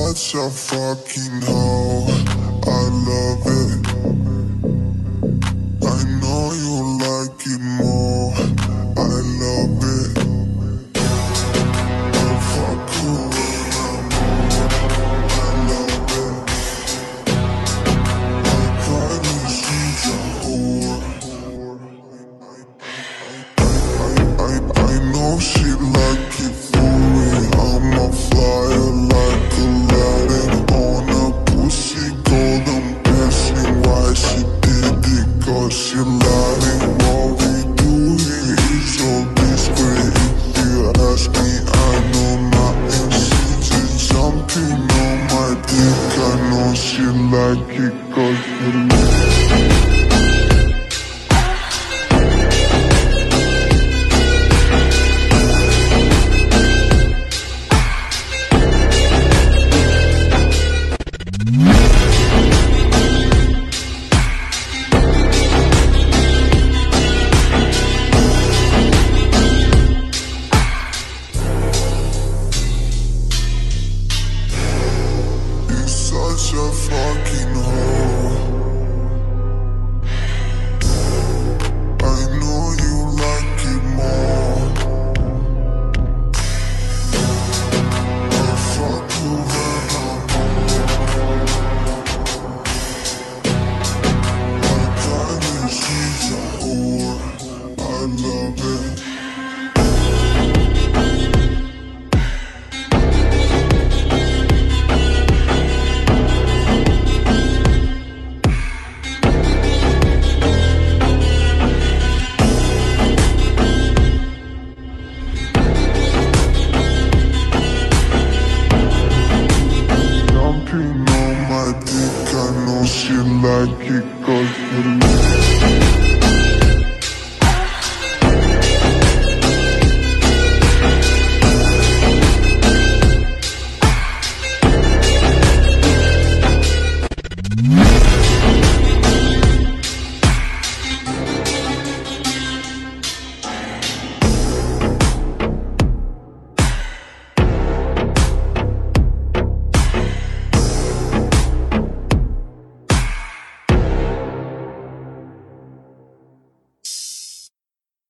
such a fucking hoe, I love it. I know you like it more, I love it. I fuck you when I'm on, I love it. I probably she's a whore. I know she like it for me. I'm a flyer like Aladdin on a pussy golden blessing. Why she did it? Cause she lying. What we do here is so discreet. If you ask me, I know nothing. She just jumping on my dick. I know she like it cause she like it. Such a fucking hoe. I know you like it more. I fuck you when I'm on. I probably she's a whore, I love it. Jumping on my dick, I know she like it cause she